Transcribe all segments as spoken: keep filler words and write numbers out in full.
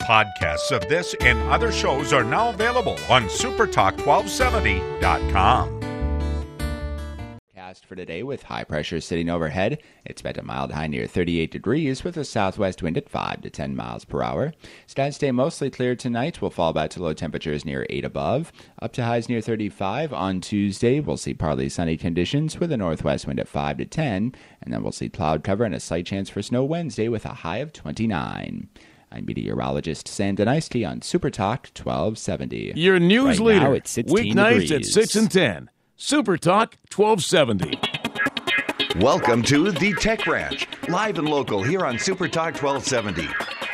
Podcasts of this and other shows are now available on super talk twelve seventy dot com. For today with high pressure sitting overhead. It's at a mild high near thirty-eight degrees with a southwest wind at five to ten miles per hour. Skies stay mostly clear tonight. We'll fall back to low temperatures near eight above. Up to highs near thirty-five. On Tuesday, we'll see partly sunny conditions with a northwest wind at five to ten. And then we'll see cloud cover and a slight chance for snow Wednesday with a high of twenty-nine. I'm meteorologist Sam Denisty on Super Talk twelve seventy. Your news right leader. Now it's Weeknights degrees. at six and ten. Super Talk twelve seventy. Welcome to the Tech Ranch, live and local here on Super Talk twelve seventy.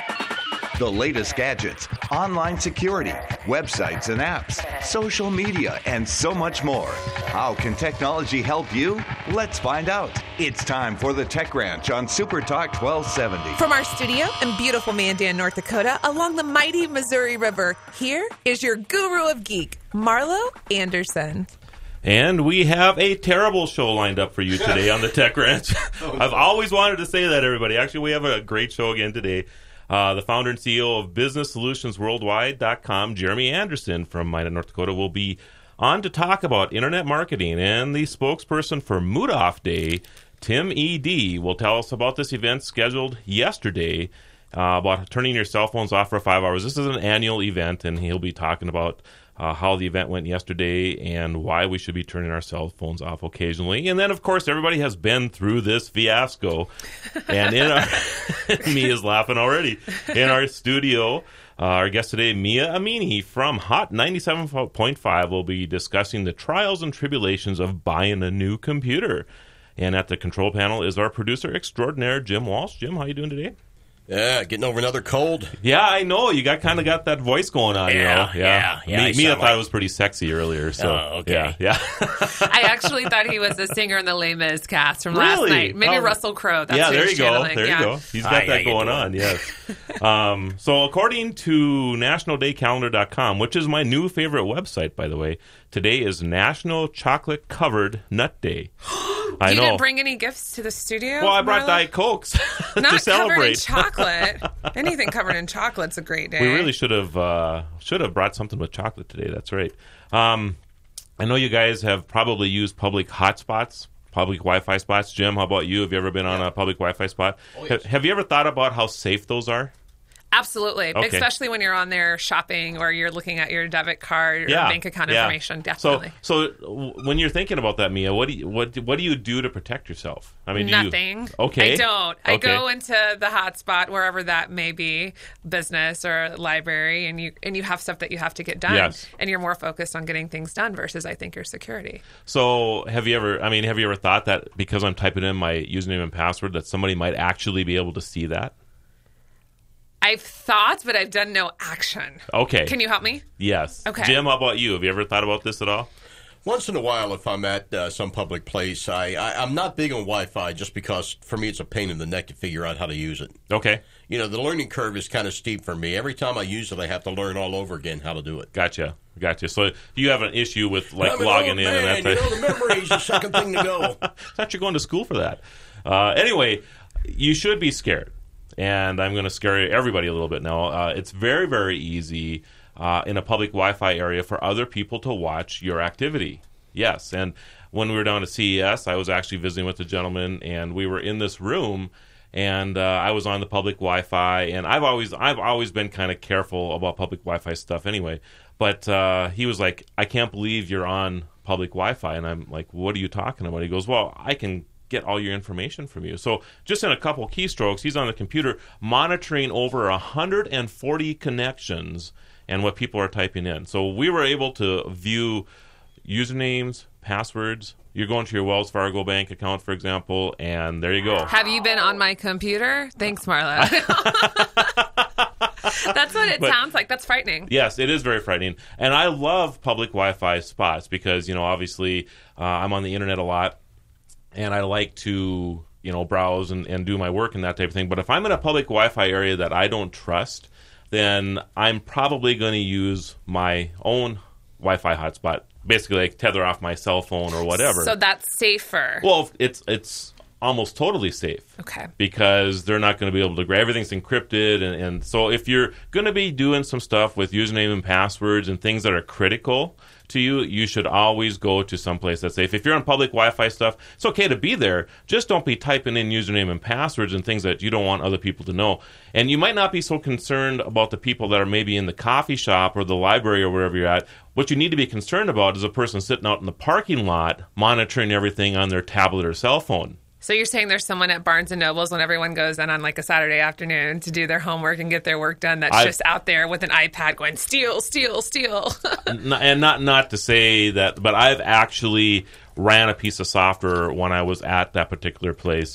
The latest gadgets, online security, websites and apps, social media, and so much more. How can technology help you? Let's find out. It's time for the Tech Ranch on Super Talk twelve seventy. From our studio in beautiful Mandan, North Dakota, along the mighty Missouri River, here is your guru of geek, Marlo Anderson. And we have a terrible show lined up for you today on the Tech Ranch. I've always wanted to say that, everybody. Actually, we have a great show again today. Uh, the founder and C E O of business solutions worldwide dot com, Jeremy Anderson from Minot, North Dakota, will be on to talk about internet marketing. And the spokesperson for Mood Off Day, Tim E D, will tell us about this event scheduled yesterday, uh, about turning your cell phones off for five hours. This is an annual event, and he'll be talking about Uh, how the event went yesterday and why we should be turning our cell phones off occasionally. And then, of course, everybody has been through this fiasco. And in our Mia's laughing already. In our studio, uh, our guest today, Mia Amini from Hot ninety-seven point five, will be discussing the trials and tribulations of buying a new computer. And at the control panel is our producer extraordinaire, Jim Walsh. Jim, how you doing today? Yeah, getting over another cold. Yeah, I know. You got kind of got that voice going on, yeah, you know. Yeah, yeah. Me, yeah Mia thought like... it was pretty sexy earlier. So, oh, okay. Yeah, yeah. I actually thought he was a singer in the Les Mis cast from really? last night. Maybe oh. Russell Crowe. That's yeah, there you go. channeling. There yeah. you go. He's got ah, that yeah, going on, yes. um, so according to national day calendar dot com, which is my new favorite website, by the way, today is National Chocolate Covered Nut Day. I you know. didn't bring any gifts to the studio? Well, I brought Marla? Diet Cokes to Not celebrate. covered in chocolate. Anything covered in chocolate's a great day. We really should have uh, should have brought something with chocolate today. That's right. Um, I know you guys have probably used public hotspots, public Wi-Fi spots. Jim, how about you? Have you ever been on a public Wi-Fi spot? Oh, yes. have, have you ever thought about how safe those are? Absolutely. Okay. Especially when you're on there shopping or you're looking at your debit card or yeah. bank account yeah. information. Definitely. So, so when you're thinking about that, Mia, what do you what what do you do to protect yourself? I mean, do nothing. You, okay. I don't. I okay. go into the hotspot wherever that may be, business or library, and you and you have stuff that you have to get done, yes. and you're more focused on getting things done versus I think your security. So, have you ever? I mean, have you ever thought that because I'm typing in my username and password that somebody might actually be able to see that? I've thought, but I've done no action. Okay. Can you help me? Yes. Okay. Jim, how about you? Have you ever thought about this at all? Once in a while, if I'm at uh, some public place, I, I, I'm not big on Wi-Fi just because, for me, it's a pain in the neck to figure out how to use it. Okay. You know, the learning curve is kind of steep for me. Every time I use it, I have to learn all over again how to do it. Gotcha. Gotcha. So you have an issue with, like, I mean, logging oh, in. Man, and that you know, the memory is the second thing to go. I thought you're going to school for that. Uh, anyway, you should be scared. And I'm going to scare everybody a little bit now. Uh, it's very, very easy uh, in a public Wi-Fi area for other people to watch your activity. Yes, and when we were down at C E S, I was actually visiting with a gentleman, and we were in this room, and uh, I was on the public Wi-Fi, and I've always I've always been kind of careful about public Wi-Fi stuff anyway. But uh, he was like, "I can't believe you're on public Wi-Fi," and I'm like, "What are you talking about?" He goes, "Well, I can get all your information from you." So just in a couple keystrokes, he's on the computer monitoring over one hundred forty connections and what people are typing in. So we were able to view usernames, passwords. You're going to your Wells Fargo bank account, for example, and there you go. Have you been on my computer? Thanks, Marla. That's what it but, sounds like. That's frightening. Yes, it is very frightening. And I love public Wi-Fi spots because, you know, obviously uh, I'm on the internet a lot. And I like to, you know, browse and, and do my work and that type of thing. But if I'm in a public Wi-Fi area that I don't trust, then I'm probably going to use my own Wi-Fi hotspot. Basically, like tether off my cell phone or whatever. So that's safer. Well, it's it's almost totally safe. Okay. Because they're not going to be able to grab everything's encrypted, and, and so if you're going to be doing some stuff with username and passwords and things that are critical to you, you should always go to someplace that's safe. If you're on public Wi-Fi stuff, it's okay to be there. Just don't be typing in username and passwords and things that you don't want other people to know. And you might not be so concerned about the people that are maybe in the coffee shop or the library or wherever you're at. What you need to be concerned about is a person sitting out in the parking lot monitoring everything on their tablet or cell phone. So you're saying there's someone at Barnes and Nobles when everyone goes in on like a Saturday afternoon to do their homework and get their work done that's I've, just out there with an iPad going, steal, steal, steal. And not not to say that, but I've actually ran a piece of software when I was at that particular place,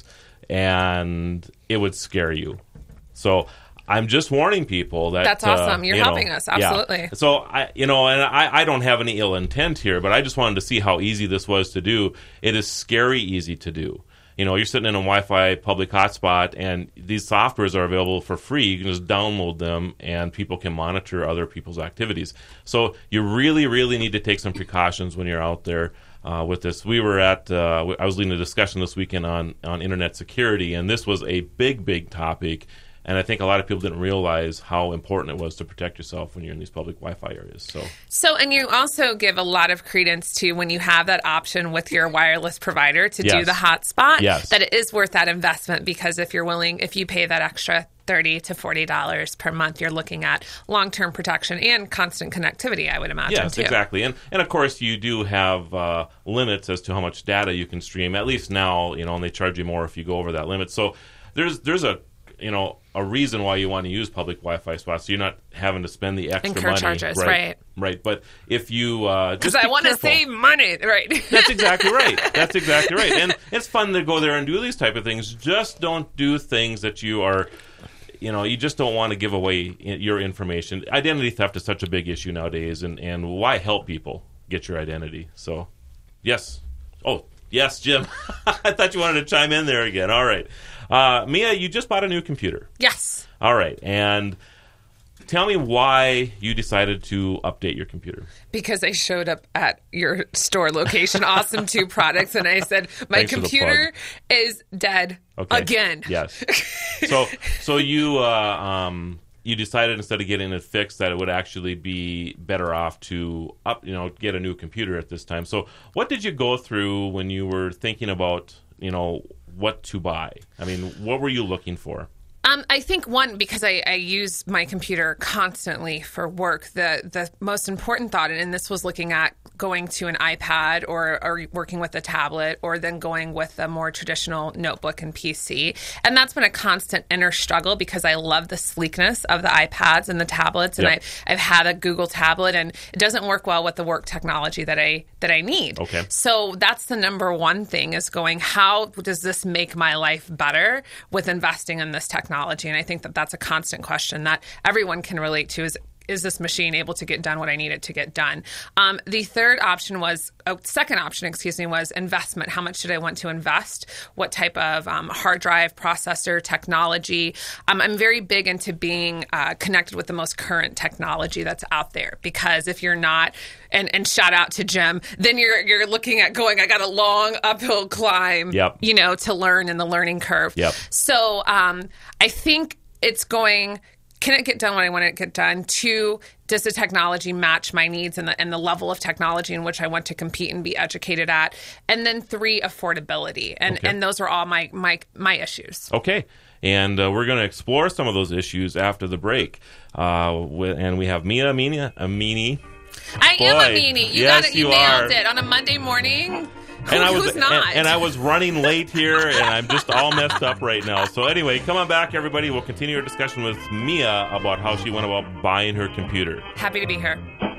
and it would scare you. So I'm just warning people that that's awesome. Uh, You're you helping know, us, absolutely. Yeah. So I, you know, and I, I don't have any ill intent here, but I just wanted to see how easy this was to do. It is scary easy to do. You know, you're sitting in a Wi-Fi public hotspot, and these softwares are available for free. You can just download them, and people can monitor other people's activities. So you really, really need to take some precautions when you're out there uh, with this. We were at, uh, I was leading a discussion this weekend on, on internet security, and this was a big, big topic. And I think a lot of people didn't realize how important it was to protect yourself when you're in these public Wi-Fi areas. So, so and you also give a lot of credence to when you have that option with your wireless provider to yes. do the hotspot, yes. that it is worth that investment, because if you're willing, if you pay that extra thirty to forty dollars per month, you're looking at long-term protection and constant connectivity, I would imagine, yes, too. exactly. And, and of course, you do have uh, limits as to how much data you can stream, at least now, you know, and they charge you more if you go over that limit. So there's there's a, you know, a reason why you want to use public Wi-Fi spots. So you're not having to spend the extra Incur money. charges, right, right. Right. But if you uh, because just I want to careful. save money, right? That's exactly right. That's exactly right. And it's fun to go there and do these type of things. Just don't do things that you are, you know, you just don't want to give away your information. Identity theft is such a big issue nowadays, and, and why help people get your identity? So, yes. Oh, yes, Jim. I thought you wanted to chime in there again. All right. Uh, Mia, you just bought a new computer. Yes. All right. And tell me why you decided to update your computer. Because I showed up at your store location, Awesome two Products, and I said, my Thanks computer is dead okay. again. Yes. So so you uh, um, you decided instead of getting it fixed that it would actually be better off to up you know get a new computer at this time. So what did you go through when you were thinking about, you know, what to buy? I mean, what were you looking for? Um, I think, one, because I, I use my computer constantly for work, the, the most important thought, and this was looking at going to an iPad or, or working with a tablet, or then going with a more traditional notebook and P C. And that's been a constant inner struggle, because I love the sleekness of the iPads and the tablets. And yep. I've, I've had a Google tablet, and it doesn't work well with the work technology that I that I need. Okay. So that's the number one thing, is going, how does this make my life better with investing in this technology? And I think that that's a constant question that everyone can relate to, is, is this machine able to get done what I need it to get done? Um, the third option was, uh, second option, excuse me, was investment. How much did I want to invest? What type of um, hard drive, processor, technology? Um, I'm very big into being uh, connected with the most current technology that's out there, because if you're not, and, and shout out to Jim, then you're you're looking at going, I got a long uphill climb, yep. you know, to learn in the learning curve. Yep. So um, I think it's going, can it get done when I want it to get done? Two, does the technology match my needs and the, and the level of technology in which I want to compete and be educated at? And then three, affordability. And okay. and those are all my my, my issues. Okay. And uh, we're going to explore some of those issues after the break. Uh, with, and we have Mia Amini. Amini. I Boy, am a meanie. You yes, got it. You, you nailed are. it. On a Monday morning, Who, and I was who's not? And, and I was running late here, and I'm just all messed up right now. So anyway, come on back, everybody. We'll continue our discussion with Mia about how she went about buying her computer. Happy to be here.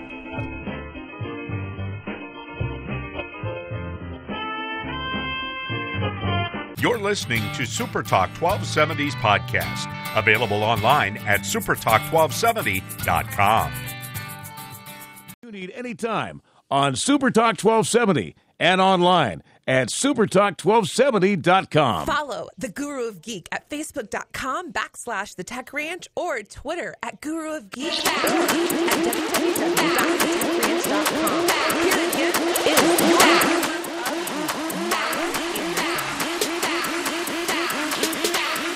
You're listening to Super Talk twelve seventy's podcast, available online at super talk twelve seventy dot com. You need anytime on Super Talk twelve seventy and online at super talk twelve seventy dot com. Follow the Guru of Geek at facebook.com backslash the Tech Ranch or Twitter at Guru of Geek at w w w dot the tech ranch dot com. Here again is your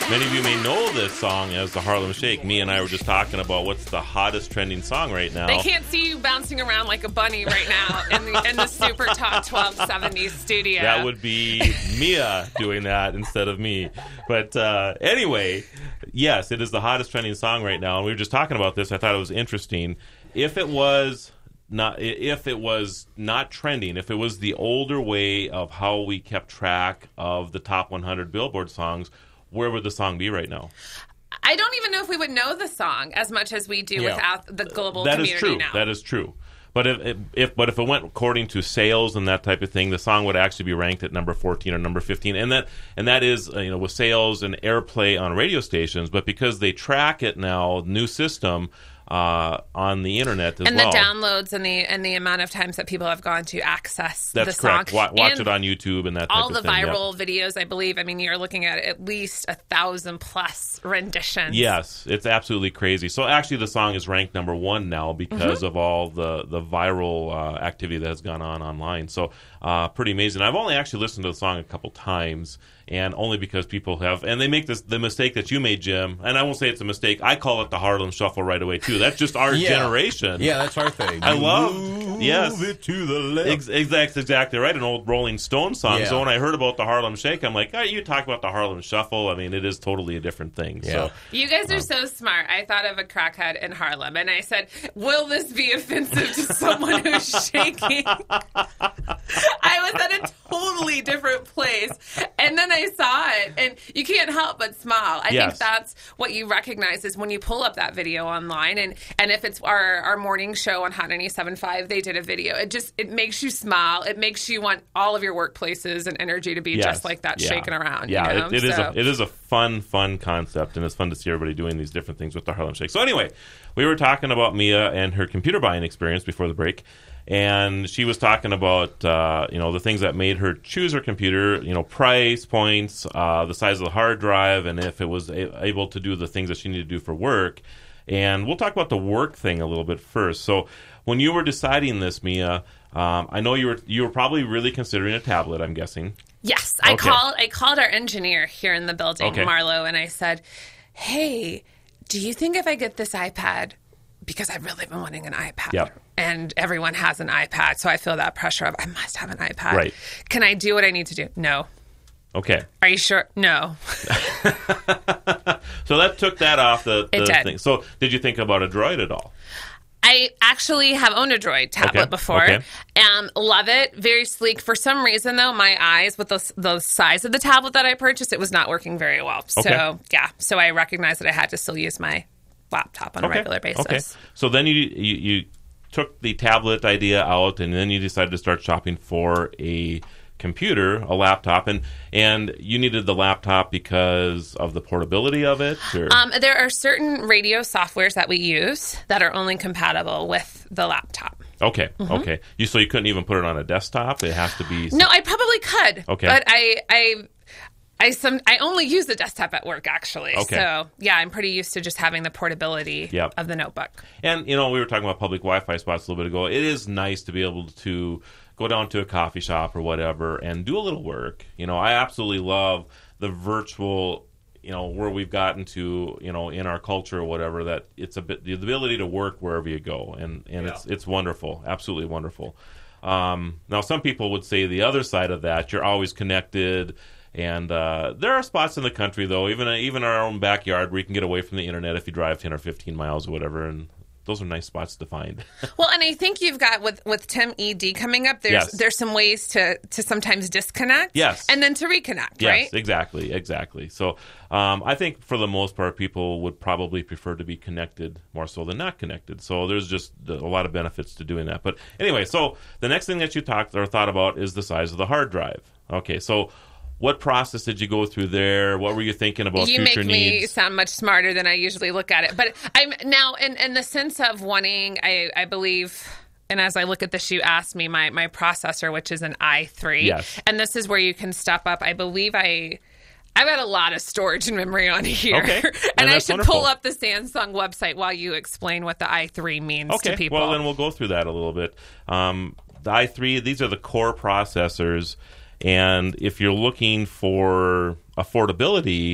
Many of you may know this song as the Harlem Shake. Me and I were just talking about what's the hottest trending song right now. They can't see you bouncing around like a bunny right now in the, in the Super Talk twelve seventy studio. That would be Mia doing that instead of me. But uh, anyway, yes, it is the hottest trending song right now. And we were just talking about this. I thought it was interesting. If it was not, if it was not trending, if it was the older way of how we kept track of the top one hundred Billboard songs, where would the song be right now? I don't even know if we would know the song as much as we do Yeah. without the global That community is true. now. That is true. But if, if but if it went according to sales and that type of thing, the song would actually be ranked at number fourteen or number fifteen, and that and that is uh, you know with sales and airplay on radio stations. But because they track it now, new system. Uh, on the internet as and well. the downloads and the and the amount of times that people have gone to access That's the song. correct. Wa- watch and it on YouTube and that type all of the thing. viral Yep. videos, I believe. I mean, you're looking at at least a thousand plus renditions. Yes, it's absolutely crazy. So actually, the song is ranked number one now because Mm-hmm. of all the the viral uh, activity that has gone on online. So uh, pretty amazing. I've only actually listened to the song a couple times, and only because people have, and they make this the mistake that you made, Jim. And I won't say it's a mistake. I call it the Harlem Shuffle right away too. That's just our Yeah. generation. Yeah, that's our thing. I love Move yes. it to the left. Ex- exactly, exactly right. An old Rolling Stone song. Yeah. So when I heard about the Harlem Shake, I'm like, oh, you talk about the Harlem Shuffle. I mean, it is totally a different thing. Yeah. So You guys are so smart. I thought of a crackhead in Harlem, and I said, will this be offensive to someone who's shaking? I was at a totally different place, and then I saw it, and you can't help but smile. I Yes. think that's what you recognize is when you pull up that video online, and, and if it's our, our morning show on Hot ninety-seven point five, they did a video. It just, it makes you smile. It makes you want all of your workplaces and energy to be Yes. just like that, Yeah. shaking around. Yeah, you know? it, it is So- a it is a fun, fun concept, and it's fun to see everybody doing these different things with the Harlem Shake. So anyway, we were talking about Mia and her computer buying experience before the break, and she was talking about uh, you know the things that made her choose her computer, you know, price points, uh, the size of the hard drive, and if it was a- able to do the things that she needed to do for work. And we'll talk about the work thing a little bit first. So when you were deciding this, Mia, um, I know you were you were probably really considering a tablet, I'm guessing. Yes, I Okay. called. I called our engineer here in the building, Okay. Marlo, and I said, "Hey, do you think if I get this iPad, because I've really been wanting an iPad, Yep. and everyone has an iPad, so I feel that pressure of I must have an iPad. Right. Can I do what I need to do? No. Okay. Are you sure? No. So that took that off the, the It did. thing. So did you think about a Droid at all? I actually have owned a Droid tablet Okay, before. okay. Um, love it. Very sleek. For some reason, though, my eyes, with the, the size of the tablet that I purchased, it was not working very well. Okay. So, yeah. So I recognized that I had to still use my laptop on a regular basis. Okay. So then you, you you took the tablet idea out, and then you decided to start shopping for a computer, a laptop, and and you needed the laptop because of the portability of it. Or? Um, there are certain radio softwares that we use that are only compatible with the laptop. okay, Mm-hmm. okay. You so you couldn't even put it on a desktop. It has to be. No, I probably could. Okay. But I, I, I some I only use the desktop at work actually. Okay. So yeah, I'm pretty used to just having the portability Yep. of the notebook. And, you know, we were talking about public Wi-Fi spots a little bit ago. It is nice to be able to go down to a coffee shop or whatever and do a little work. You know, I absolutely love the virtual, you know, where we've gotten to, you know, in our culture or whatever, that it's a bit, the ability to work wherever you go. And, and it's, it's wonderful. Absolutely wonderful. Um, now, some people would say the other side of that, you're always connected. And uh, there are spots in the country, though, even even our own backyard, where you can get away from the internet if you drive ten or fifteen miles or whatever. And those are nice spots to find. Well, and I think you've got with with Tim E D coming up. There's Yes. there's some ways to to sometimes disconnect. Yes. And then to reconnect. Yes, Right. exactly, exactly. So um, I think for the most part, people would probably prefer to be connected more so than not connected. So there's just a lot of benefits to doing that. But anyway, so the next thing that you talked or thought about is the size of the hard drive. Okay, so what process did you go through there? What were you thinking about You future make me needs? sound much smarter than I usually look at it. But I'm now in, in the sense of wanting, I, I believe, and as I look at this, you asked me my, my processor, which is an i three. Yes. And this is where you can step up. I believe I... I've got a lot of storage and memory on here. Okay. and And I that's should wonderful. pull up the Samsung website while you explain what the i three means Okay, to people. well, then we'll go through that a little bit. Um, the i three, these are the core processors. And if you're looking for affordability, the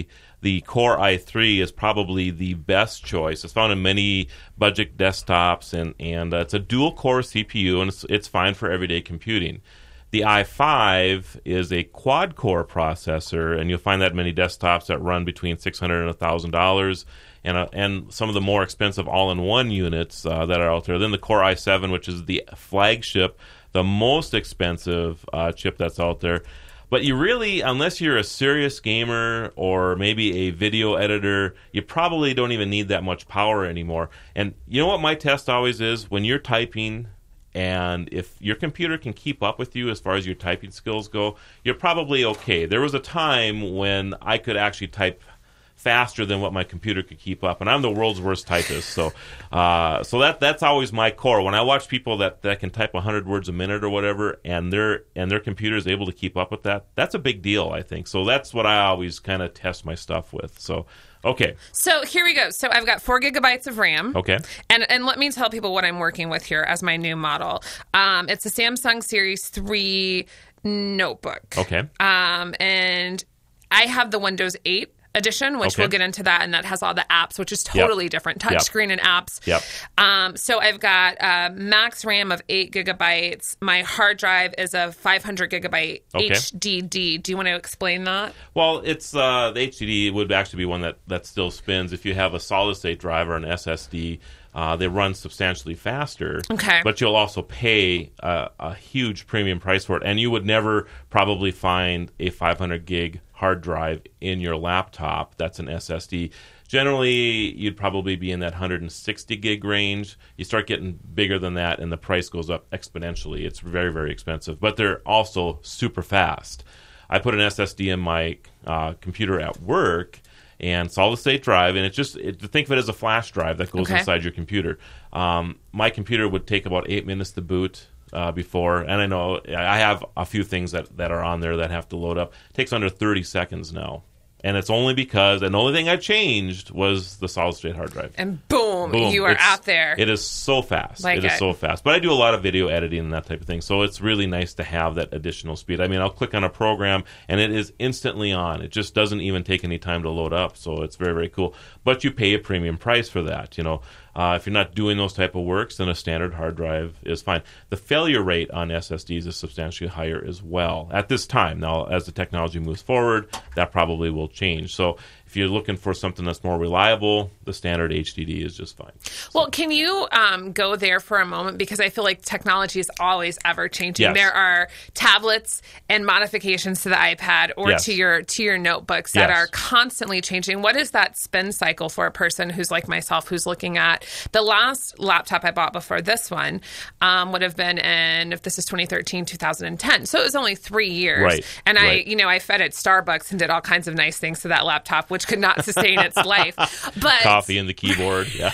the Core i three is probably the best choice. It's found in many budget desktops, and, and uh, it's a dual-core C P U, and it's, it's fine for everyday computing. The i five is a quad-core processor, and you'll find that in many desktops that run between six hundred dollars and one thousand dollars, and, uh, and some of the more expensive all-in-one units uh, that are out there. Then the Core i seven, which is the flagship, the most expensive uh, chip that's out there. But you really, unless you're a serious gamer or maybe a video editor, you probably don't even need that much power anymore. And you know what my test always is? When you're typing, and if your computer can keep up with you as far as your typing skills go, you're probably okay. There was a time when I could actually type faster than what my computer could keep up, and I'm the world's worst typist. So, uh, so that that's always my core. When I watch people that, that can type one hundred words a minute or whatever, and their and their computer is able to keep up with that, that's a big deal, I think. So that's what I always kind of test my stuff with. So, okay. So here we go. So I've got four gigabytes of RAM. Okay. And and let me tell people what I'm working with here as my new model. Um, it's a Samsung Series three notebook. Okay. Um, and I have the Windows eight edition, which okay. we'll get into that, and that has all the apps, which is totally yep. different, yep. touchscreen and apps. Yep. Um, so I've got uh, max RAM of eight gigabytes. My hard drive is a five hundred gigabyte okay. H D D. Do you want to explain that? Well, it's uh, the H D D would actually be one that, that still spins. If you have a solid-state drive or an S S D, uh, they run substantially faster. Okay. But you'll also pay a, a huge premium price for it, and you would never probably find a five hundred gig hard drive in your laptop. That's an S S D. Generally, you'd probably be in that one hundred sixty gig range. You start getting bigger than that, and the price goes up exponentially. It's very, very expensive. But they're also super fast. I put an S S D in my uh, computer at work, and solid-state drive, and it's just it, think of it as a flash drive that goes okay. inside your computer. Um, my computer would take about eight minutes to boot uh, before, and I know I have a few things that, that are on there that have to load up. It takes under thirty seconds now. And it's only because, and the only thing I changed was the solid-state hard drive. And boom, boom. you are it's, out there. It is so fast. Like it is it. so fast. But I do a lot of video editing and that type of thing, so it's really nice to have that additional speed. I mean, I'll click on a program, and it is instantly on. It just doesn't even take any time to load up, so it's very, very cool. But you pay a premium price for that, you know. Uh, if you're not doing those type of works, then a standard hard drive is fine. The failure rate on S S Ds is substantially higher as well at this time. Now, as the technology moves forward, that probably will change. So if you're looking for something that's more reliable, the standard H D D is just fine. Well, can you um, go there for a moment? Because I feel like technology is always ever changing. Yes. There are tablets and modifications to the iPad or Yes. to your to your notebooks that Yes. are constantly changing. What is that spin cycle for a person who's like myself, who's looking at the last laptop I bought before this one um, would have been in, if this is twenty thirteen, two thousand ten. So it was only three years. Right. And I, Right. you know, I fed at Starbucks and did all kinds of nice things to that laptop, which could not sustain its life. But Coffee in the keyboard, yeah.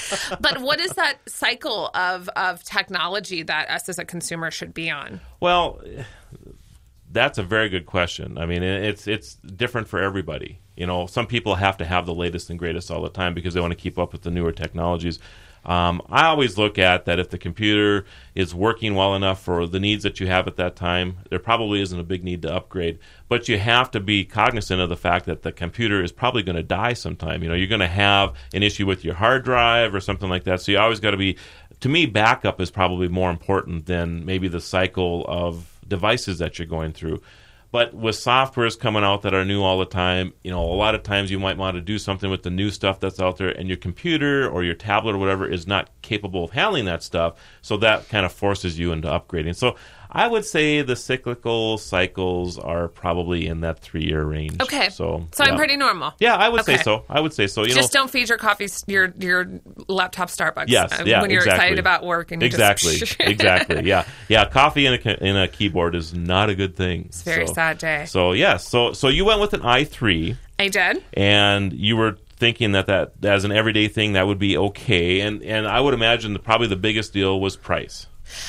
But what is that cycle of, of technology that us as a consumer should be on? Well, that's a very good question. I mean, it's it's different for everybody. You know, some people have to have the latest and greatest all the time because they want to keep up with the newer technologies. Um, I always look at that if the computer is working well enough for the needs that you have at that time, there probably isn't a big need to upgrade. But you have to be cognizant of the fact that the computer is probably going to die sometime. You know, you're going to have an issue with your hard drive or something like that. So you always got to be, to me, backup is probably more important than maybe the cycle of devices that you're going through. But with softwares coming out that are new all the time, you know, a lot of times you might want to do something with the new stuff that's out there, and your computer or your tablet or whatever is not capable of handling that stuff, so that kind of forces you into upgrading. So I would say the cyclical cycles are probably in that three-year range. Okay. So, so yeah. I'm pretty normal. Yeah, I would Okay. say so. I would say so. You Just know, don't feed your coffee, your your laptop Starbucks. Yes, uh, yeah, when you're exactly. excited about work and you exactly, just exactly, yeah, yeah. Coffee in a in a keyboard is not a good thing. It's a very so, sad day. So yes, so so you went with an i three. I did. And you were thinking that, that as an everyday thing that would be okay, and and I would imagine that probably the biggest deal was price.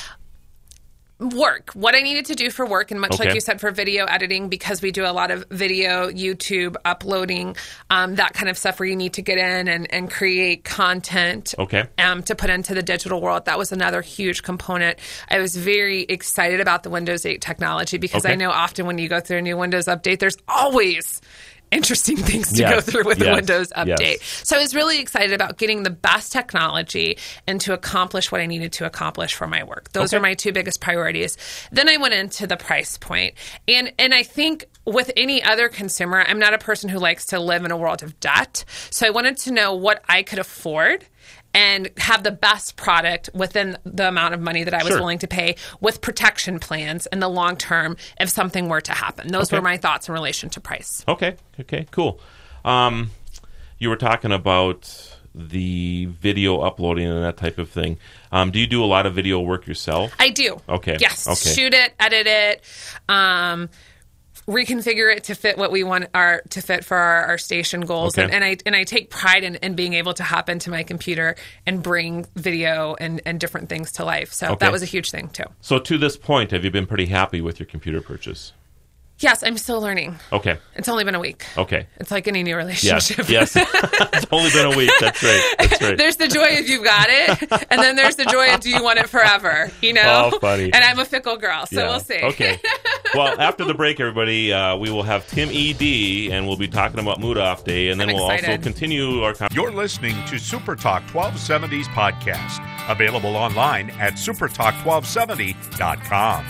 Work. What I needed to do for work, and much Okay. like you said, for video editing, because we do a lot of video, YouTube, uploading, um, that kind of stuff where you need to get in and, and create content Okay. um, to put into the digital world. That was another huge component. I was very excited about the Windows eight technology because Okay. I know often when you go through a new Windows update, there's always interesting things to Yes, go through with yes, the Windows update. yes. So I was really excited about getting the best technology and to accomplish what I needed to accomplish for my work. Those Okay. are my two biggest priorities. Then I went into the price point. And and I think with any other consumer, I'm not a person who likes to live in a world of debt. So I wanted to know what I could afford and have the best product within the amount of money that I was Sure. willing to pay with protection plans in the long term if something were to happen. Those Okay. were my thoughts in relation to price. Okay. Okay. Cool. Um, you were talking about the video uploading and that type of thing. Um, do you do a lot of video work yourself? I do. Okay. Yes. Okay. Shoot it, edit it, um, reconfigure it to fit what we want our to fit for our, our station goals. Okay. And, and I and I take pride in, in being able to hop into my computer and bring video and, and different things to life. So Okay. that was a huge thing too. So to this point, have you been pretty happy with your computer purchase? Yes, I'm still learning. Okay. It's only been a week. Okay. It's like any new Yes. relationship. Yes. It's only been a week. That's right. That's right. There's the joy of you've got it, and then there's the joy of do you want it forever, you know? Oh, funny. And I'm a fickle girl, so Yeah. we'll see. Okay. Well, after the break, everybody, uh, we will have Tim E D, and we'll be talking about Mood Off Day, and then I'm we'll also excited. continue our conversation. You're listening to Super Talk twelve seventy's podcast, available online at super talk twelve seventy dot com.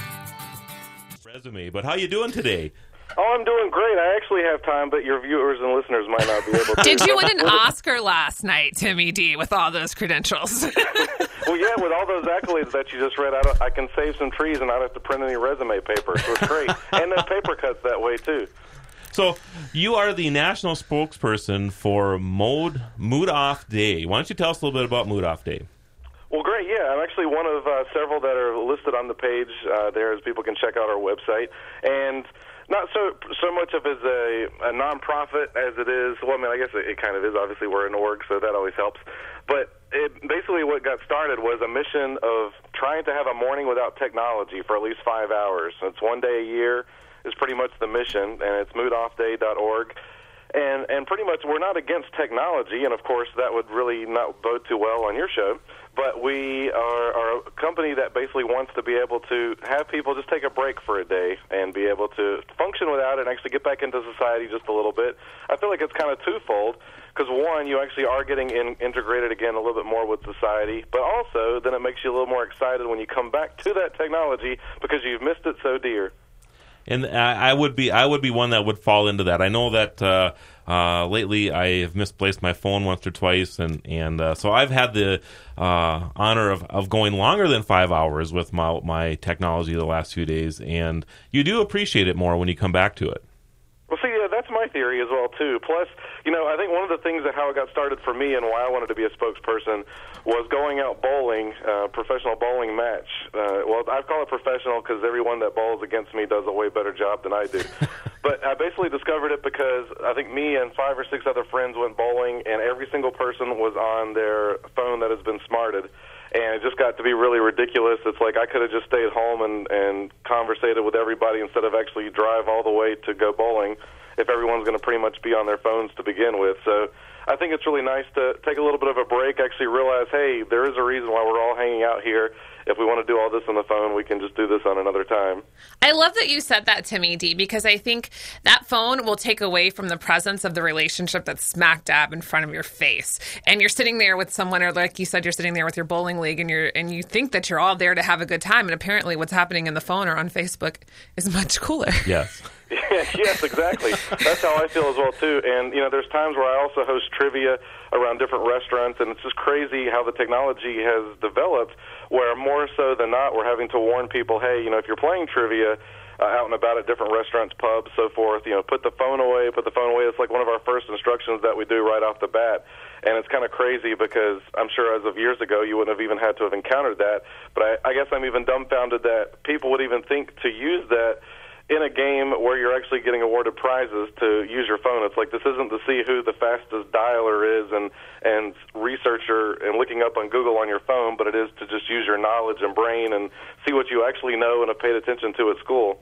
Resume, but how you doing today? Oh, I'm doing great. I actually have time, but your viewers and listeners might not be able to. Did you win an Oscar last night, Timmy D, with all those credentials? Well, yeah, with all those accolades that you just read, I, don't, I can save some trees and not have to print any resume paper, so it's great. And the paper cuts that way, too. So you are the national spokesperson for Mood Mood Off Day. Why don't you tell us a little bit about Mood Off Day? Well, great, yeah. I'm actually one of uh, several that are listed on the page uh, there, as people can check out our website. And not so so much of as a, a nonprofit as it is. Well, I mean, I guess it, it kind of is. Obviously, we're an org, so that always helps. But it, basically what got started was a mission of trying to have a morning without technology for at least five hours. It's one day a year is pretty much the mission, and it's mood off day dot org. And and pretty much we're not against technology, and of course that would really not bode too well on your show. But we are, are a company that basically wants to be able to have people just take a break for a day and be able to function without it and actually get back into society just a little bit. I feel like it's kind of twofold because, one, you actually are getting in, integrated again a little bit more with society, but also then it makes you a little more excited when you come back to that technology because you've missed it so dear. And I, I would be I would be one that would fall into that. I know that uh, uh, lately I have misplaced my phone once or twice, and and uh, so I've had the uh, honor of, of going longer than five hours with my my technology the last few days, and you do appreciate it more when you come back to it. Well, see, yeah, that's my theory as well, too. Plus, you know, I think one of the things that how it got started for me and why I wanted to be a spokesperson was going out bowling, uh, professional bowling match. Uh, well, I call it professional because everyone that bowls against me does a way better job than I do. But I basically discovered it because I think me and five or six other friends went bowling, and every single person was on their phone that has been smarted. And it just got to be really ridiculous. It's like I could have just stayed home and, and conversated with everybody instead of actually drive all the way to go bowling if everyone's going to pretty much be on their phones to begin with. So I think it's really nice to take a little bit of a break, actually realize, hey, there is a reason why we're all hanging out here. If we want to do all this on the phone, we can just do this on another time. I love that you said that, Timmy D, because I think that phone will take away from the presence of the relationship that's smack dab in front of your face. And you're sitting there with someone, or like you said, you're sitting there with your bowling league, and you're and you think that you're all there to have a good time. And apparently what's happening in the phone or on Facebook is much cooler. Yes. Yes, exactly. That's how I feel as well, too. And, you know, there's times where I also host trivia around different restaurants, and it's just crazy how the technology has developed where more so than not we're having to warn people, hey, you know, if you're playing trivia uh, out and about at different restaurants, pubs, so forth, you know, put the phone away, put the phone away. It's like one of our first instructions that we do right off the bat. And it's kind of crazy because I'm sure as of years ago you wouldn't have even had to have encountered that. But I, I guess I'm even dumbfounded that people would even think to use that in a game where you're actually getting awarded prizes to use your phone. It's like this isn't to see who the fastest dialer is and, and researcher and looking up on Google on your phone, but it is to just use your knowledge and brain and see what you actually know and have paid attention to at school.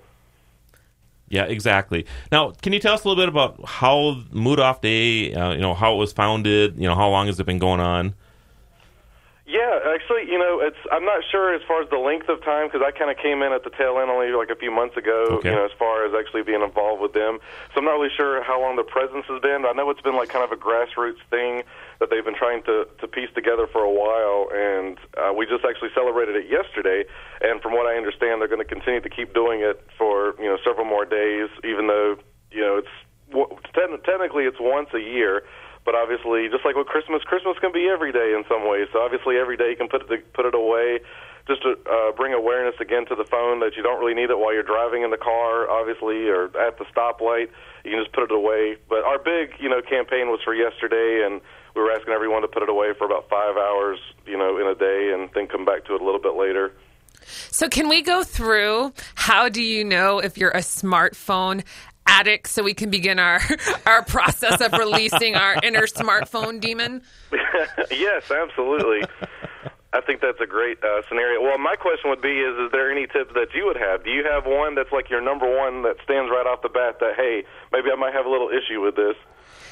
Yeah, exactly. Now, can you tell us a little bit about how Mood Off Day, uh, you know, how it was founded, you know, how long has it been going on? Yeah, actually, you know, it's I'm not sure as far as the length of time because I kind of came in at the tail end only like a few months ago, Okay. you know, as far as actually being involved with them. So I'm not really sure how long the presence has been. I know it's been like kind of a grassroots thing that they've been trying to, to piece together for a while, and uh, we just actually celebrated it yesterday. And from what I understand, they're going to continue to keep doing it for, you know, several more days, even though, you know, it's te- technically it's once a year. But obviously, just like with Christmas, Christmas can be every day in some ways. So obviously, every day you can put it put it away, just to uh, bring awareness again to the phone that you don't really need it while you're driving in the car, obviously, or at the stoplight. You can just put it away. But our big, you know, campaign was for yesterday, and we were asking everyone to put it away for about five hours, you know, in a day, and then come back to it a little bit later. So can we go through how do you know if you're a smartphone addict so we can begin our, our process of releasing our inner smartphone demon? Yes, absolutely. I think that's a great uh, scenario. Well, my question would be is, is there any tips that you would have? Do you have one that's like your number one that stands right off the bat that, hey, maybe I might have a little issue with this?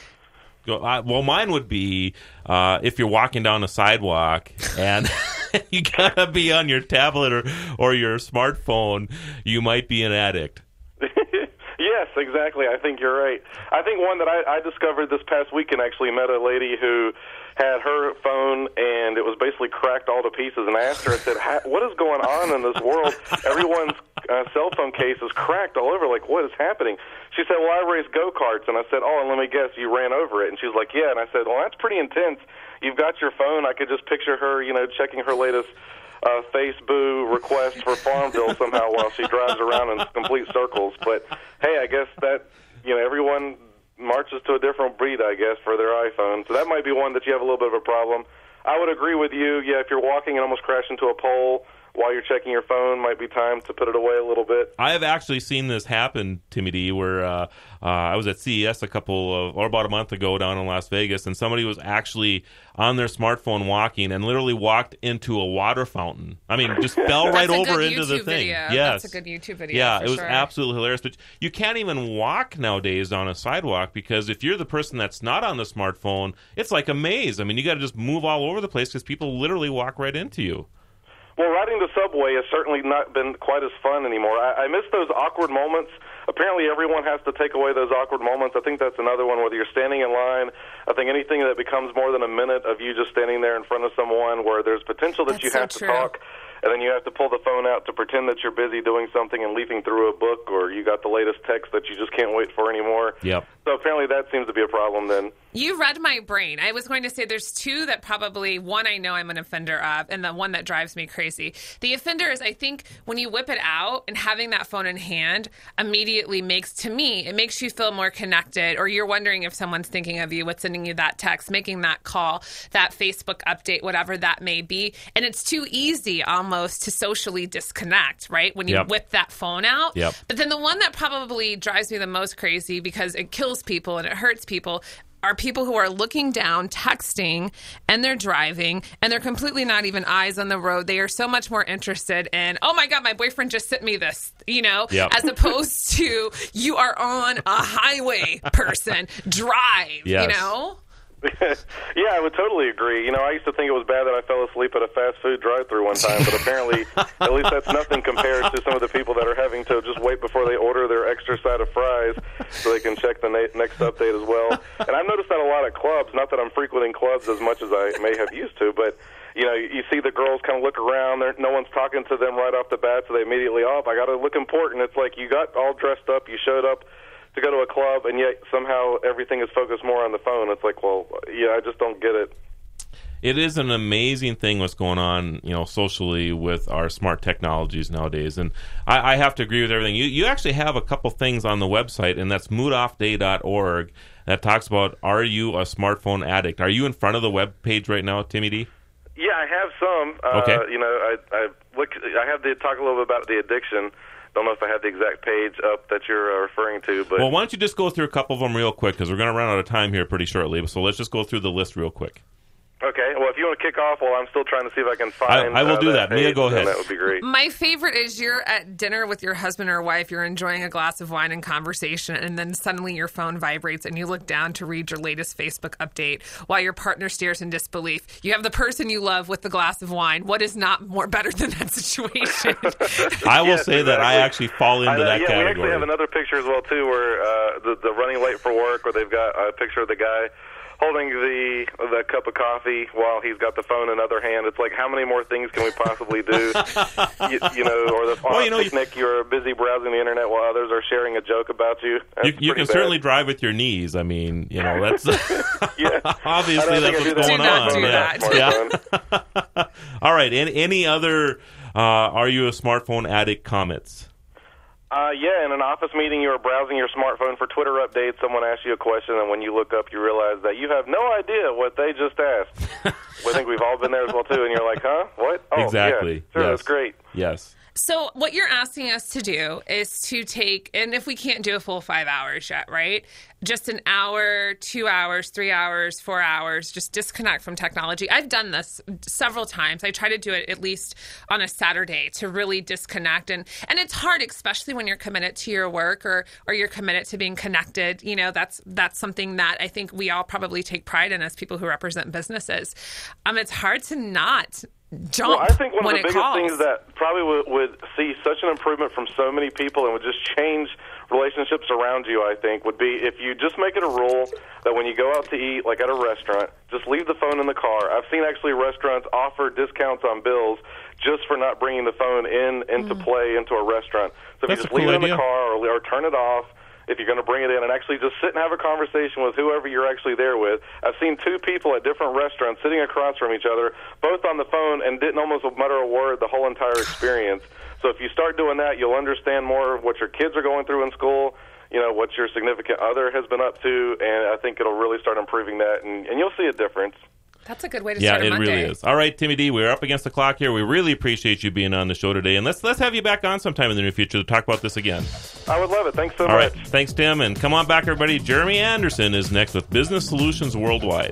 Well, mine would be uh, if you're walking down a sidewalk and you gotta be on your tablet or, or your smartphone, you might be an addict. Yes, exactly. I think you're right. I think one that I, I discovered this past weekend actually met a lady who had her phone, and it was basically cracked all to pieces. And I asked her, I said, what is going on in this world? Everyone's uh, cell phone case is cracked all over. Like, what is happening? She said, well, I race go-karts. And I said, oh, and let me guess, you ran over it. And she was like, yeah. And I said, well, that's pretty intense. You've got your phone. I could just picture her, you know, checking her latest uh, Facebook request for Farmville somehow while she drives around in complete circles. But, hey, I guess that, you know, everyone marches to a different beat, I guess, for their iPhone. So that might be one that you have a little bit of a problem. I would agree with you. Yeah, if you're walking and almost crash into a pole while you're checking your phone, might be time to put it away a little bit. I have actually seen this happen, Timmy D, where uh, uh, I was at C E S a couple of, or about a month ago down in Las Vegas, and somebody was actually on their smartphone walking and literally walked into a water fountain. I mean, just fell right over into YouTube the thing. Video. Yes. That's a good YouTube video. Yeah, for it was sure. absolutely hilarious. But you can't even walk nowadays on a sidewalk because if you're the person that's not on the smartphone, it's like a maze. I mean, you got to just move all over the place because people literally walk right into you. Well, riding the subway has certainly not been quite as fun anymore. I, I miss those awkward moments. Apparently, everyone has to take away those awkward moments. I think that's another one, whether you're standing in line. I think anything that becomes more than a minute of you just standing there in front of someone where there's potential that That's you so have true. to talk, and then you have to pull the phone out to pretend that you're busy doing something and leafing through a book, or you got the latest text that you just can't wait for anymore. Yep. So apparently that seems to be a problem then. You read my brain. I was going to say there's two that probably, one I know I'm an offender of, and the one that drives me crazy. The offender is, I think, when you whip it out and having that phone in hand immediately makes, to me, it makes you feel more connected, or you're wondering if someone's thinking of you, what's sending you that text, making that call, that Facebook update, whatever that may be. And it's too easy almost to socially disconnect, right, when you Yep. whip that phone out. Yep. But then the one that probably drives me the most crazy because it kills people and it hurts people are people who are looking down, texting, and they're driving, and they're completely not even eyes on the road. They are so much more interested in, oh my God, my boyfriend just sent me this, you know, Yep. as opposed to you are on a highway, person, drive, Yes. you know? Yeah, I would totally agree. You know, I used to think it was bad that I fell asleep at a fast food drive-thru one time, but apparently, at least that's nothing compared to some of the people that are having to just wait before they order their extra side of fries so they can check the na- next update as well. And I've noticed that a lot at clubs, not that I'm frequenting clubs as much as I may have used to, but you know, you see the girls kind of look around. There, no one's talking to them right off the bat, so they immediately, oh, I got to look important. It's like you got all dressed up, you showed up to go to a club, and yet somehow everything is focused more on the phone. It's like, well, yeah, I just don't get it. It is an amazing thing what's going on, you know, socially with our smart technologies nowadays. And I, I have to agree with everything. You you actually have a couple things on the website, and that's mood off day dot org that talks about, are you a smartphone addict? Are you in front of the web page right now, Timmy D? Yeah, I have some. Uh, Okay. You know, I I look. I have to talk a little bit about the addiction. Don't know if I have the exact page up that you're uh, referring to, but Well, why don't you just go through a couple of them real quick, because we're going to run out of time here pretty shortly. So let's just go through the list real quick. Okay, well, if you want to kick off while I'm still trying to see if I can find... I, I will uh, do that. that Mia, page, go then ahead. That would be great. My favorite is you're at dinner with your husband or wife, you're enjoying a glass of wine and conversation, and then suddenly your phone vibrates and you look down to read your latest Facebook update while your partner stares in disbelief. You have the person you love with the glass of wine. What is not more better than that situation? I will Yes, say that I exactly. actually fall into I know, that yeah, category. we actually have another picture as well, too, where uh, the, the running late for work, where they've got a picture of the guy holding the the cup of coffee while he's got the phone in other hand. It's like, how many more things can we possibly do? you, you know, or the Well, you know, picnic, you're busy browsing the internet while others are sharing a joke about you. That's You, you pretty can bad. certainly drive with your knees. I mean, you know, that's Yeah. obviously I don't that's think what's I do going that on. with my that. phone, Yeah. smartphone. Yeah. All right. Any, any other uh, are you a smartphone addict comments? Uh, yeah, in an office meeting, you were browsing your smartphone for Twitter updates. Someone asked you a question, and when you look up, you realize that you have no idea what they just asked. I think we've all been there as well, too, and you're like, huh? What? Oh, Exactly. Yeah, sure, Yes. that's great. Yes. So what you're asking us to do is to take, and if we can't do a full five hours yet, right? Just an hour, two hours, three hours, four hours, just disconnect from technology. I've done this several times. I try to do it at least on a Saturday to really disconnect. And, and it's hard, especially when you're committed to your work or, or you're committed to being connected. You know, that's that's something that I think we all probably take pride in as people who represent businesses. Um, it's hard to not jump Well, I think one of when the it biggest calls. things that probably would, would see such an improvement from so many people and would just change relationships around you, I think, would be if you just make it a rule that when you go out to eat, like at a restaurant, just leave the phone in the car. I've seen actually restaurants offer discounts on bills just for not bringing the phone in into Mm. play into a restaurant. So if That's you just a cool leave it in idea. the car or, or turn it off, if you're going to bring it in, and actually just sit and have a conversation with whoever you're actually there with. I've seen two people at different restaurants sitting across from each other, both on the phone, and didn't almost mutter a word the whole entire experience. So if you start doing that, you'll understand more of what your kids are going through in school, you know, what your significant other has been up to, and I think it'll really start improving that, and, and you'll see a difference. That's a good way to Yeah, start a it Monday. really is. All right, Timmy D, we're up against the clock here. We really appreciate you being on the show today, and let's let's have you back on sometime in the near future to talk about this again. I would love it. Thanks so All right, much. thanks, Tim, and come on back, everybody. Jeremy Anderson is next with Business Solutions Worldwide.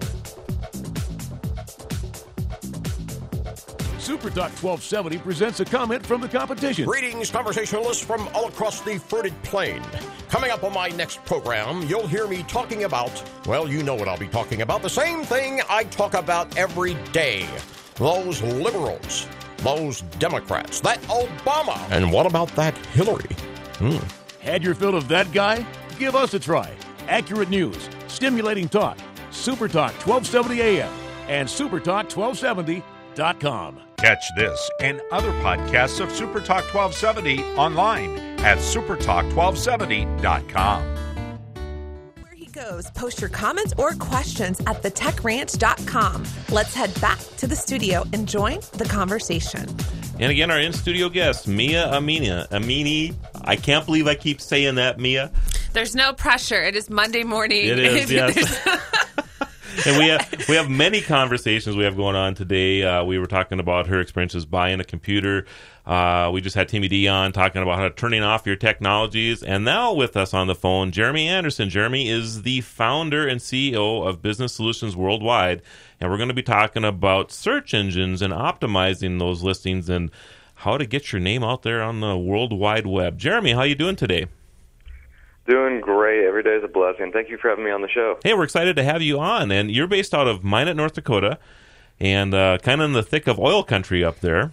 Super Talk twelve seventy presents a comment from the competition. Greetings, conversationalists from all across the fruited plain. Coming up on my next program, you'll hear me talking about, well, you know what I'll be talking about, the same thing I talk about every day. Those liberals, those Democrats, that Obama. And what about that Hillary? Hmm. Had your fill of that guy? Give us a try. Accurate news, stimulating talk. Super Talk twelve seventy A M and super talk twelve seventy dot com. Catch this and other podcasts of Super Talk twelve seventy online at super talk twelve seventy dot com. Where he goes, post your comments or questions at the tech ranch dot com. Let's head back to the studio and join the conversation. And again, our in-studio guest, Mia Amini. Amini. I can't believe I keep saying that, Mia. There's no pressure. It is Monday morning. It is, yes. And we have we have many conversations we have going on today. Uh, we were talking about her experiences buying a computer. Uh, we just had Timmy D on talking about how to turning off your technologies. And now with us on the phone, Jeremy Anderson. Jeremy is the founder and C E O of Business Solutions Worldwide. And we're going to be talking about search engines and optimizing those listings and how to get your name out there on the World Wide Web. Jeremy, how you doing today? Doing great. Every day is a blessing. Thank you for having me on the show. Hey, we're excited to have you on. And you're based out of Minot, North Dakota, and uh, kind of in the thick of oil country up there.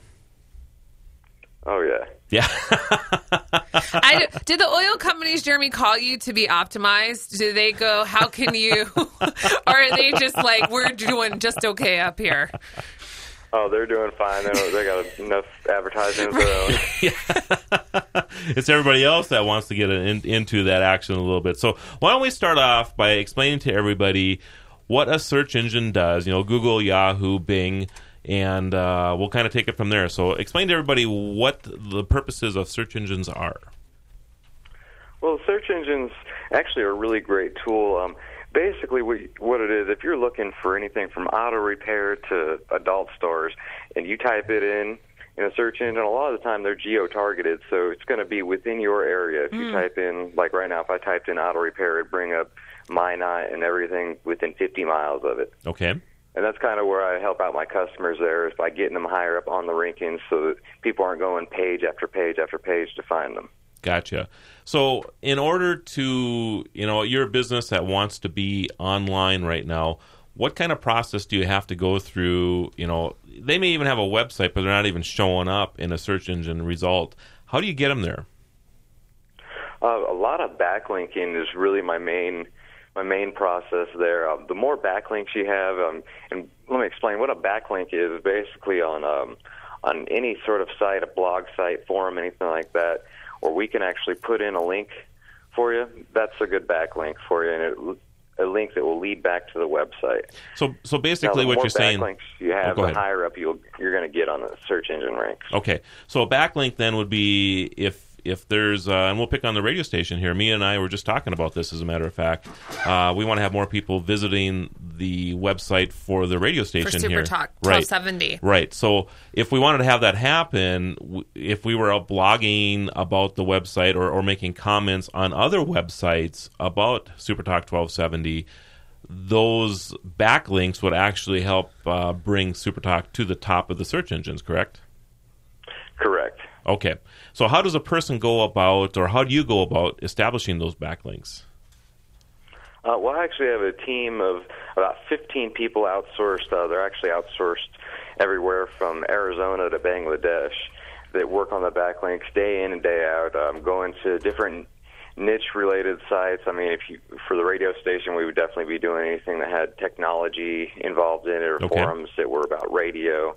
Oh, yeah. Yeah. I, did the oil companies, Jeremy, call you to be optimized? Do they go, how can you? Or are they just like, we're doing just okay up here? Oh, they're doing fine. They, don't, they got enough advertising of their own. Yeah. It's everybody else that wants to get in, into that action a little bit. So why don't we start off by explaining to everybody what a search engine does, you know, Google, Yahoo, Bing, and uh, we'll kind of take it from there. So explain to everybody what the purposes of search engines are. Well, search engines actually are a really great tool. Um, basically, what it is, if you're looking for anything from auto repair to adult stores, and you type it in in a search engine, a lot of the time they're geo-targeted, so it's going to be within your area. If you mm. type in, like right now, if I typed in auto repair, it'd bring up Minot and everything within fifty miles of it. Okay. And that's kind of where I help out my customers there, is by getting them higher up on the rankings so that people aren't going page after page after page to find them. Gotcha. So in order to, you know, you're a business that wants to be online right now, what kind of process do you have to go through? You know, they may even have a website, but they're not even showing up in a search engine result. How do you get them there? Uh, a lot of backlinking is really my main my main process there. Um, the more backlinks you have, um, and let me explain what a backlink is. Basically, on um, on any sort of site, a blog site, forum, anything like that, where we can actually put in a link for you, that's a good backlink for you, and it, a link that will lead back to the website. So, so basically, now, what you're saying, the more backlinks you have, oh, the higher up you'll, you're going to get on the search engine ranks. Okay, so a backlink then would be if if there's, uh, and we'll pick on the radio station here. Mia and I were just talking about this, as a matter of fact. Uh, we want to have more people visiting the website for the radio station for Super here. Talk right. twelve seventy. Right. So if we wanted to have that happen, w- if we were out blogging about the website or, or making comments on other websites about Super Talk twelve seventy, those backlinks would actually help uh, bring Super Talk to the top of the search engines, correct? Correct. Okay. So how does a person go about, or how do you go about establishing those backlinks? Uh, well, I actually have a team of about fifteen people outsourced. Uh, they're actually outsourced everywhere from Arizona to Bangladesh that work on the backlinks day in and day out, um, going to different niche-related sites. I mean, if you for the radio station, we would definitely be doing anything that had technology involved in it, or Okay. forums that were about radio.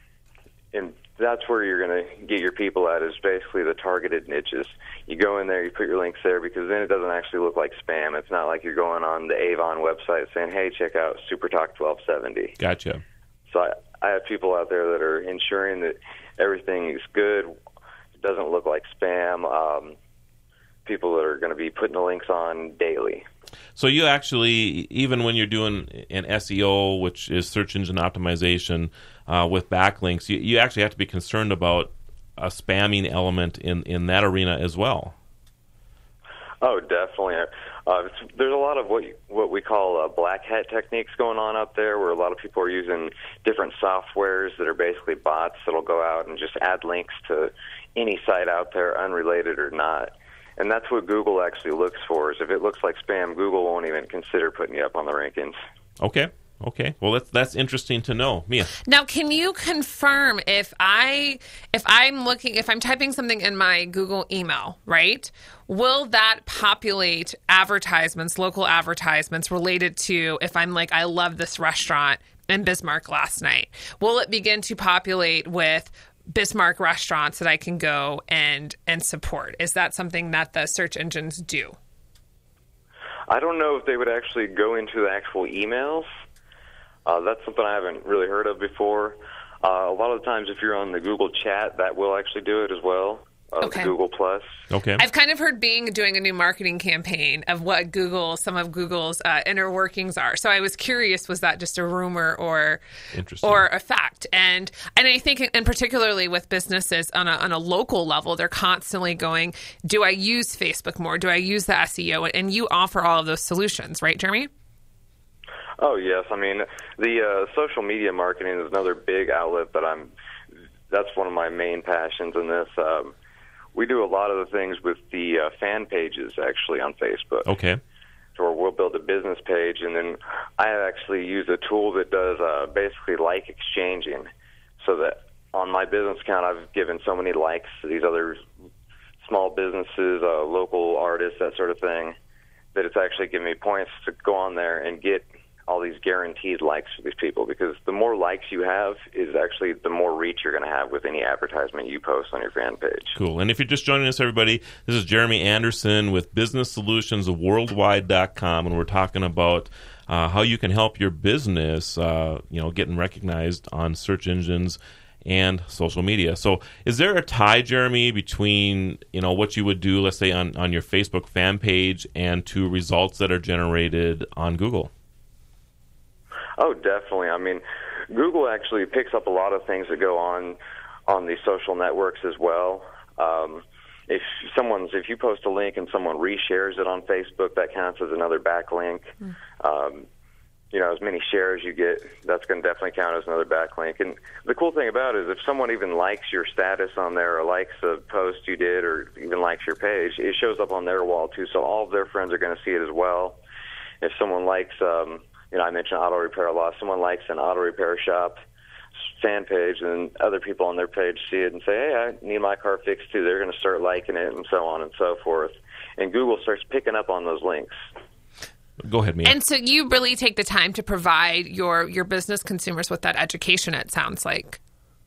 And that's where you're going to get your people at, is basically the targeted niches. You go in there, you put your links there, because then it doesn't actually look like spam. It's not like you're going on the Avon website saying, hey, check out Super Talk twelve seventy. Gotcha. So I, I have people out there that are ensuring that everything is good, it doesn't look like spam, um, people that are going to be putting the links on daily. So you actually, even when you're doing an S E O, which is search engine optimization, uh, with backlinks, you, you actually have to be concerned about a spamming element in, in that arena as well. Oh, definitely. Uh, it's, there's a lot of what you, what we call uh, black hat techniques going on out there, where a lot of people are using different softwares that are basically bots that'll go out and just add links to any site out there, unrelated or not. And that's what Google actually looks for, is if it looks like spam, Google won't even consider putting you up on the rankings. Okay. Okay. Well, that's that's interesting to know. Mia. Now, can you confirm if I if I'm looking if I'm typing something in my Google email, right? Will that populate advertisements, local advertisements related to, if I'm like, I love this restaurant in Bismarck last night? Will it begin to populate with Bismarck restaurants that I can go and and support? Is that something that the search engines do? I don't know if they would actually go into the actual emails. Uh, that's something I haven't really heard of before. Uh, a lot of the times, if you're on the Google chat, that will actually do it as well. Uh, Okay. Google Plus. Okay. I've kind of heard Bing doing a new marketing campaign of what Google, some of Google's uh, inner workings are. So I was curious, was that just a rumor or Interesting. or a fact? And and I think, and particularly with businesses on a on a local level, they're constantly going, do I use Facebook more? Do I use the S E O? And you offer all of those solutions, right, Jeremy? Oh, yes. I mean, the uh, social media marketing is another big outlet that I'm, that's one of my main passions in this. Um, we do a lot of the things with the uh, fan pages, actually, on Facebook. Okay. Or we'll build a business page, and then I actually use a tool that does uh, basically like exchanging, so that on my business account I've given so many likes to these other small businesses, uh, local artists, that sort of thing, that it's actually giving me points to go on there and get all these guaranteed likes for these people, because the more likes you have is actually the more reach you're going to have with any advertisement you post on your fan page. Cool. And if you're just joining us, everybody, this is Jeremy Anderson with business solutions worldwide dot com, and we're talking about uh, how you can help your business, uh, you know, getting recognized on search engines and social media. So is there a tie, Jeremy, between, you know, what you would do, let's say, on, on your Facebook fan page and to results that are generated on Google? Oh, definitely. I mean, Google actually picks up a lot of things that go on on these social networks as well. Um, if someone's, if you post a link and someone reshares it on Facebook, that counts as another backlink. Mm. Um, you know, as many shares you get, that's going to definitely count as another backlink. And the cool thing about it is if someone even likes your status on there or likes a post you did or even likes your page, it shows up on their wall too, so all of their friends are going to see it as well. If someone likes, um, you know, I mentioned auto repair a lot, someone likes an auto repair shop fan page, and other people on their page see it and say, hey, I need my car fixed too. They're going to start liking it and so on and so forth. And Google starts picking up on those links. Go ahead, Mia. And so you really take the time to provide your, your business consumers with that education, it sounds like.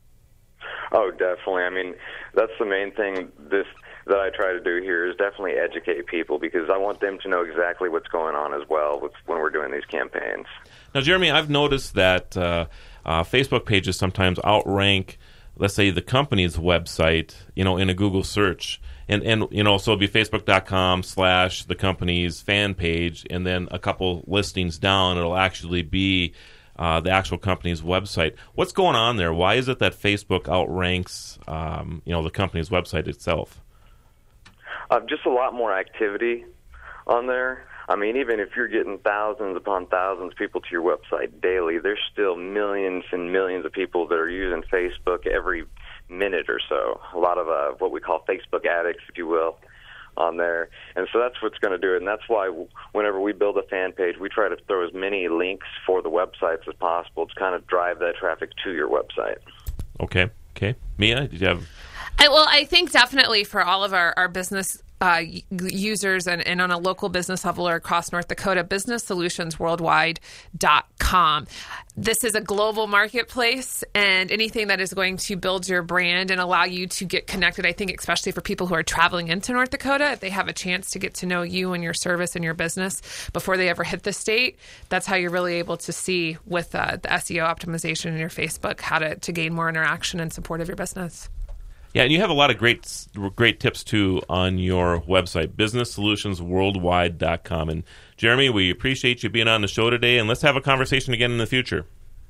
Oh, definitely. I mean, that's the main thing this that I try to do here is definitely educate people, because I want them to know exactly what's going on as well with, when we're doing these campaigns. Now, Jeremy, I've noticed that uh, uh, Facebook pages sometimes outrank, let's say, the company's website, you know, in a Google search. And, and you know, so it'll be facebook.com slash the company's fan page, and then a couple listings down, it'll actually be uh, the actual company's website. What's going on there? Why is it that Facebook outranks, um, you know, the company's website itself? Uh, just a lot more activity on there. I mean, even if you're getting thousands upon thousands of people to your website daily, there's still millions and millions of people that are using Facebook every minute or so. A lot of uh, what we call Facebook addicts, if you will, on there. And so that's what's going to do it. And that's why whenever we build a fan page, we try to throw as many links for the websites as possible to kind of drive that traffic to your website. Okay. Okay. Mia, did you have... I, well, I think definitely for all of our, our business uh, users and, and on a local business level or across North Dakota, business solutions worldwide dot com. This is a global marketplace, and anything that is going to build your brand and allow you to get connected, I think especially for people who are traveling into North Dakota, if they have a chance to get to know you and your service and your business before they ever hit the state, that's how you're really able to see with uh, the S E O optimization in your Facebook how to, to gain more interaction and support of your business. Yeah, and you have a lot of great great tips, too, on your website, business solutions worldwide dot com. And, Jeremy, we appreciate you being on the show today, and let's have a conversation again in the future.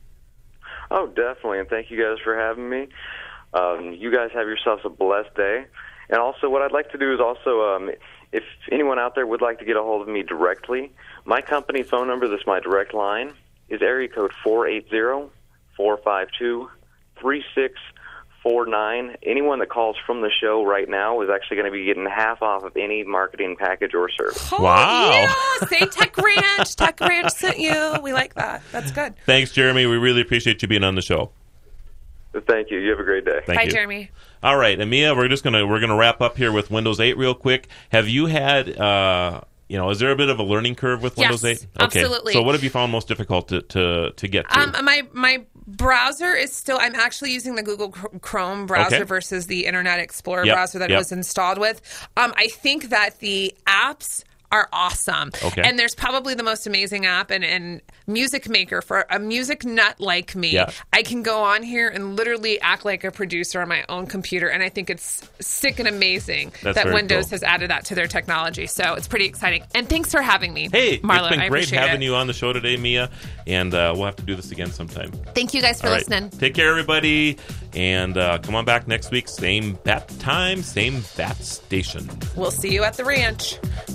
Oh, definitely, and thank you guys for having me. Um, you guys have yourselves a blessed day. And also what I'd like to do is also, um, if anyone out there would like to get a hold of me directly, my company phone number, this is my direct line, is area code four eight zero, four five two, three six four nine. Anyone that calls from the show right now is actually going to be getting half off of any marketing package or service. Oh, wow. Yeah. Say Tech Ranch. Tech Ranch sent you. We like that. That's good. Thanks, Jeremy. We really appreciate you being on the show. Thank you. You have a great day. Thank Bye, you. Jeremy. All right, and Mia, we're just gonna we're gonna wrap up here with Windows eight real quick. Have you had uh, you know, is there a bit of a learning curve with Windows yes, eight? Okay. Absolutely. So what have you found most difficult to to, to get to? Um, my my browser is still, I'm actually using the Google Chrome browser okay. versus the Internet Explorer yep. browser that yep. it was installed with. Um, I think that the apps are awesome. Okay. And there's probably the most amazing app, and, and Music Maker, for a music nut like me, yeah. I can go on here and literally act like a producer on my own computer, and I think it's sick and amazing That's that very Windows cool. has added that to their technology. So it's pretty exciting. And thanks for having me. Hey, Marla, it's been I great appreciate having it. you on the show today, Mia, and uh, we'll have to do this again sometime. Thank you guys for All right. listening. Take care, everybody, and uh, come on back next week. Same bat time, same bat station. We'll see you at the ranch.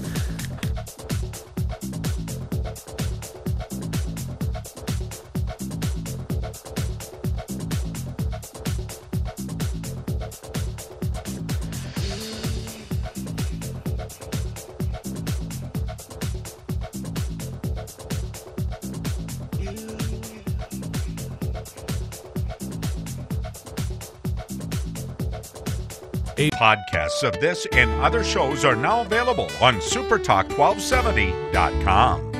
Podcasts of this and other shows are now available on super talk twelve seventy dot com.